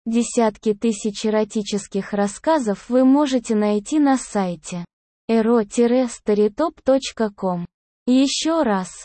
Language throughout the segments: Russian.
Десятки тысяч эротических рассказов вы можете найти на сайте ero-storytop.com. Еще раз,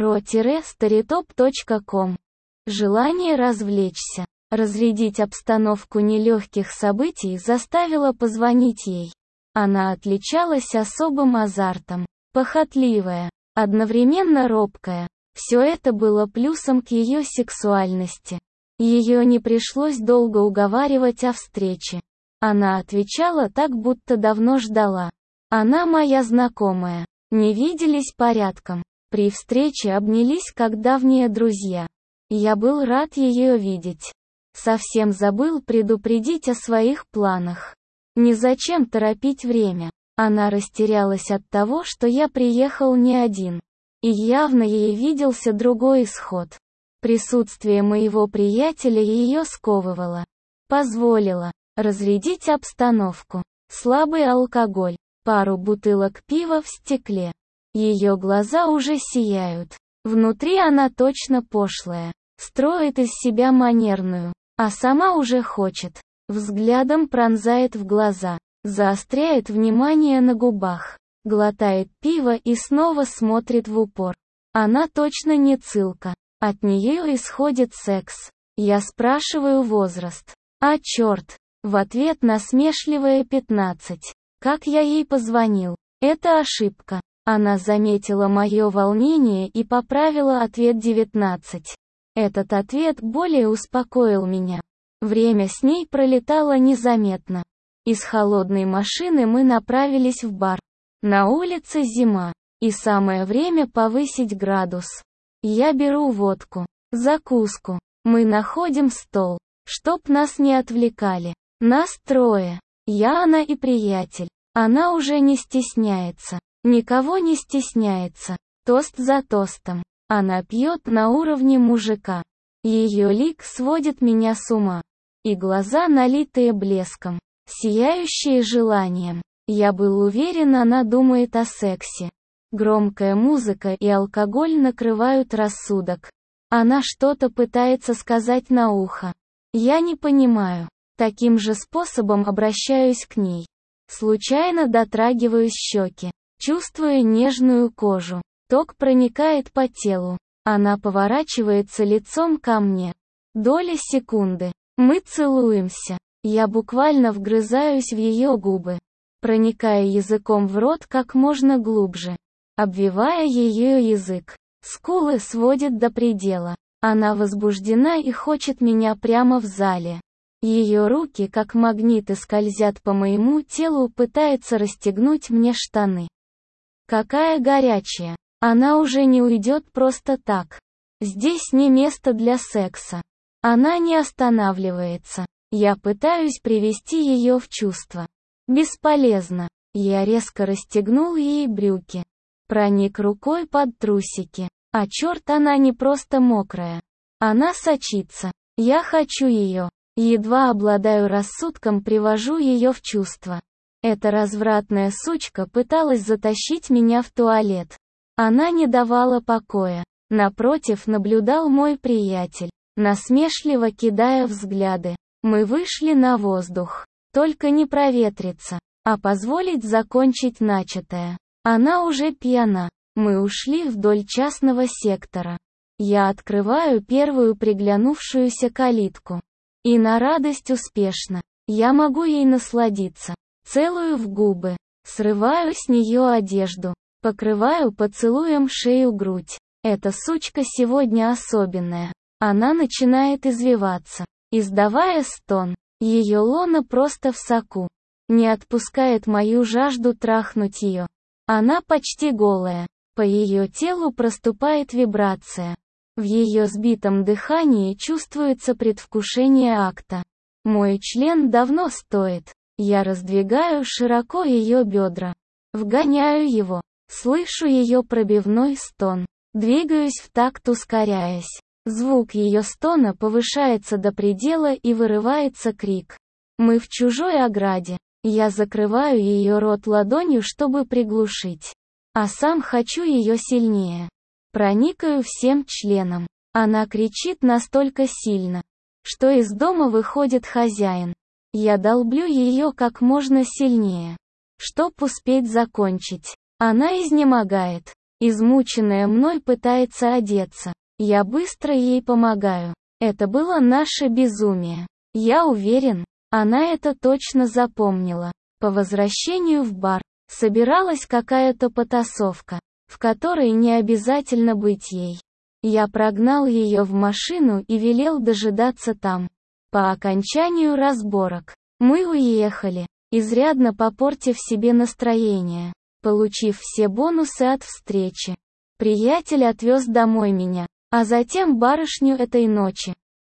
ero-storytop.com. Желание развлечься, разрядить обстановку нелегких событий заставило позвонить ей. Она отличалась особым азартом, похотливая, одновременно робкая. Все это было плюсом к ее сексуальности. Ее не пришлось долго уговаривать о встрече. Она отвечала так, будто давно ждала. Она моя знакомая. Не виделись порядком. При встрече обнялись как давние друзья. Я был рад ее видеть. Совсем забыл предупредить о своих планах. Незачем торопить время. Она растерялась от того, что я приехал не один. И явно ей виделся другой исход. Присутствие моего приятеля ее сковывало. Позволило разрядить обстановку. Слабый алкоголь, пару бутылок пива в стекле. Ее глаза уже сияют. Внутри она точно пошлая. Строит из себя манерную. А сама уже хочет. Взглядом пронзает в глаза. Заостряет внимание на губах. Глотает пиво и снова смотрит в упор. Она точно не цилка. От нее исходит секс. Я спрашиваю возраст. А черт. В ответ насмешливая 15. Как я ей позвонил. Это ошибка. Она заметила мое волнение и поправила ответ 19. Этот ответ более успокоил меня. Время с ней пролетало незаметно. Из холодной машины мы направились в бар. На улице зима. И самое время повысить градус. Я беру водку, закуску. Мы находим стол, чтоб нас не отвлекали. Нас трое. Я, она и приятель. Она уже не стесняется. Никого не стесняется. Тост за тостом. Она пьет на уровне мужика. Ее лик сводит меня с ума. И глаза, налитые блеском, сияющие желанием. Я был уверен, она думает о сексе. Громкая музыка и алкоголь накрывают рассудок. Она что-то пытается сказать на ухо. Я не понимаю. Таким же способом обращаюсь к ней. Случайно дотрагиваюсь щеки. Чувствую нежную кожу. Ток проникает по телу. Она поворачивается лицом ко мне. Доля секунды. Мы целуемся. Я буквально вгрызаюсь в ее губы, проникая языком в рот как можно глубже. Обвивая ее язык. Скулы сводит до предела. Она возбуждена и хочет меня прямо в зале. Ее руки, как магниты, скользят по моему телу, пытается расстегнуть мне штаны. Какая горячая. Она уже не уйдет просто так. Здесь не место для секса. Она не останавливается. Я пытаюсь привести ее в чувство. Бесполезно. Я резко расстегнул ей брюки. Проник рукой под трусики. А черт, она не просто мокрая. Она сочится. Я хочу ее. Едва обладаю рассудком, привожу ее в чувство. Эта развратная сучка пыталась затащить меня в туалет. Она не давала покоя. Напротив наблюдал мой приятель, насмешливо кидая взгляды. Мы вышли на воздух. Только не проветриться, а позволить закончить начатое. Она уже пьяна. Мы ушли вдоль частного сектора. Я открываю первую приглянувшуюся калитку. И на радость успешно. Я могу ей насладиться. Целую в губы. Срываю с нее одежду. Покрываю поцелуем шею, грудь. Эта сучка сегодня особенная. Она начинает извиваться, издавая стон. Ее лона просто в соку. Не отпускает мою жажду трахнуть ее. Она почти голая. По ее телу проступает вибрация. В ее сбитом дыхании чувствуется предвкушение акта. Мой член давно стоит. Я раздвигаю широко ее бедра. Вгоняю его. Слышу ее пробивной стон. Двигаюсь в такт, ускоряясь. Звук ее стона повышается до предела и вырывается крик. Мы в чужой ограде. Я закрываю ее рот ладонью, чтобы приглушить. А сам хочу ее сильнее. Проникаю всем членом. Она кричит настолько сильно, что из дома выходит хозяин. Я долблю ее как можно сильнее, чтоб успеть закончить. Она изнемогает. Измученная мной пытается одеться. Я быстро ей помогаю. Это было наше безумие. Я уверен, она это точно запомнила. По возвращению в бар, собиралась какая-то потасовка, в которой не обязательно быть ей. Я прогнал ее в машину и велел дожидаться там. По окончанию разборок, мы уехали, изрядно попортив себе настроение, получив все бонусы от встречи. Приятель отвез домой меня, а затем барышню этой ночи.